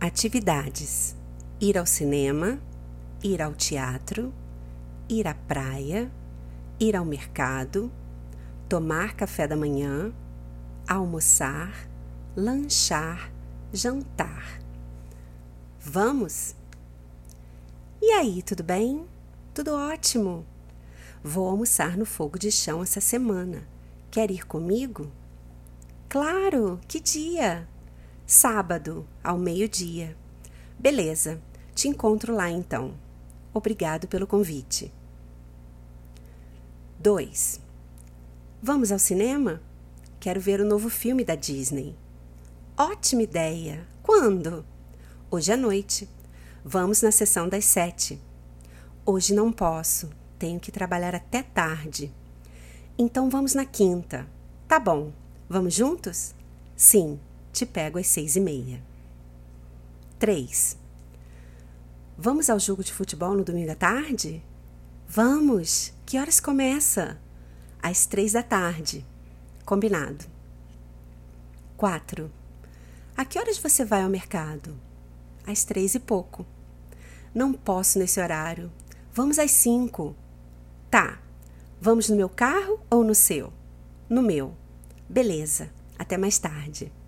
Atividades: ir ao cinema, ir ao teatro, ir à praia, ir ao mercado, tomar café da manhã, almoçar, lanchar, jantar. Vamos? E aí, tudo bem? Tudo ótimo! Vou almoçar no fogo de chão essa semana. Quer ir comigo? Claro! Que dia? Sábado, ao meio-dia. Beleza, te encontro lá então. Obrigado pelo convite. 2. Vamos ao cinema? Quero ver o novo filme da Disney. Ótima ideia! Quando? Hoje à noite. Vamos na sessão das 7. Hoje não posso, tenho que trabalhar até tarde. Então vamos na quinta. Tá bom, vamos juntos? Sim, te pego às 6:30. 3. Vamos ao jogo de futebol no domingo à tarde? Vamos! Que horas começa? Às 3:00. Combinado. 4. A que horas você vai ao mercado? Às 3:00. Não posso nesse horário. Vamos às 5. Tá. Vamos no meu carro ou no seu? No meu. Beleza. Até mais tarde.